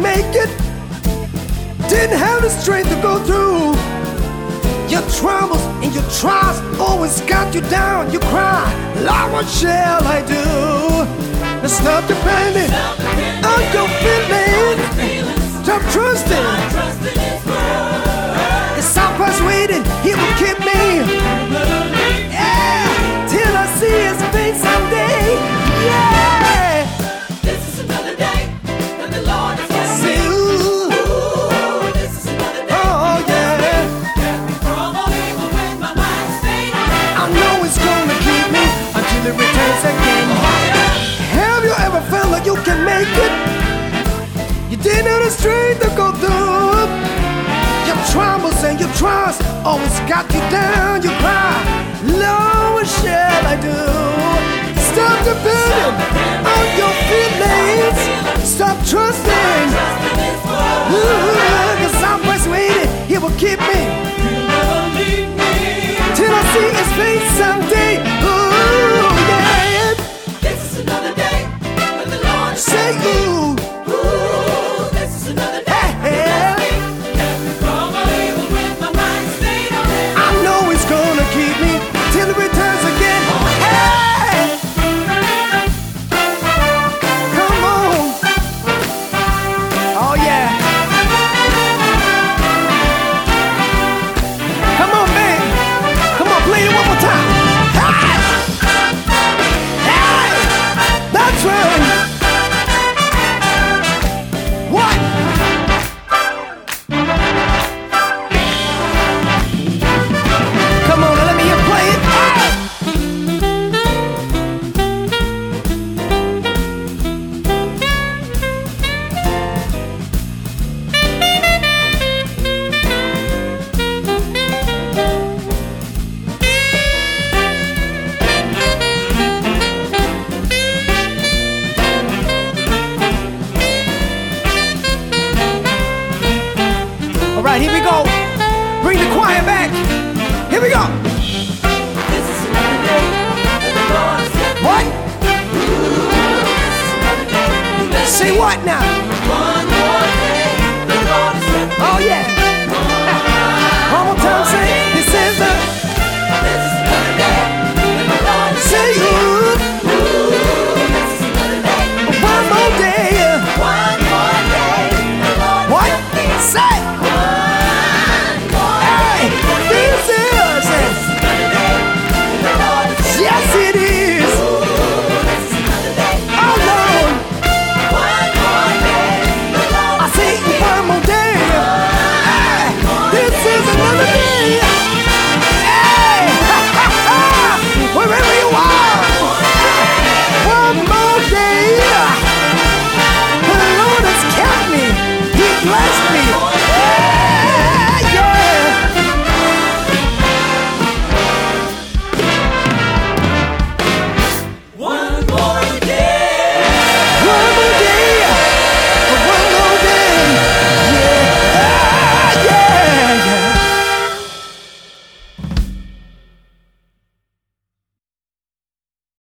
make it. Didn't have the strength to go through. Your troubles and your trials always got you down. You cry, Lord, what shall I do? Now stop depending on your feelings. Stop trusting. Cause I'm persuaded He will keep me. Yeah, till I see His face someday. Yeah. This is another day that the Lord has made. See, Ooh, this is another day. oh yeah. Kept me from all evil with my mind stayed on Him. I know it's gonna keep me until it returns again. Have you ever felt like you can make it? You didn't have the strength to go through. Your troubles and your trials always got you down. You cry, Lord, what shall I do? Stop depending on your feelings. Stop trusting. Cause I'm persuaded He will keep me till I see His face someday. Ooh, yeah. This is another day that the Lord has Say made. ooh, Ooh, this is another day. yeah. Kept me from all evil with my mind stayed on Him. I know He's gonna keep me till it returns again. Hey, come on. Oh yeah. Come on, man. Come on, play it one more time. Hey, hey, that's right. What? Come on, now let me hear you play it. All right, here we go. Bring the choir back. Here we go. This is another day that the Lord has made. What? This is another day. Say what now?